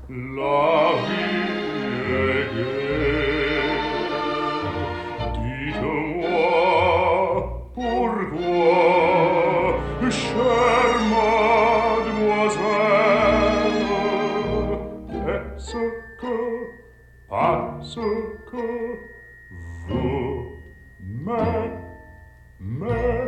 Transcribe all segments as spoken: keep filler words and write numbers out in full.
La vie est gaie. Dites-moi pourquoi, chère mademoiselle, est-ce que, parce que vous m'aimez?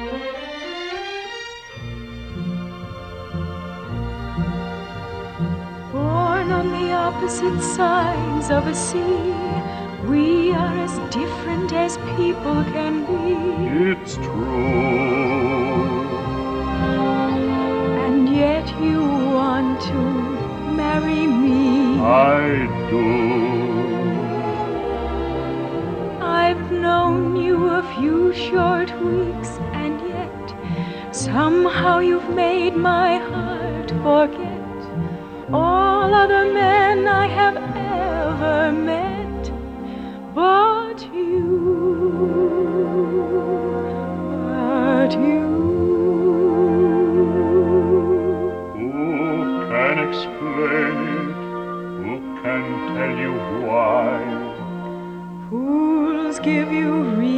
Born on the opposite sides of a sea, we are as different as people can be. It's true. And yet you want to marry me. I do. I've known you a few short weeks, and yet somehow you've made my heart forget all other men I have ever met, but you, but you. Who can explain it? Who can tell you why? Fools give you reason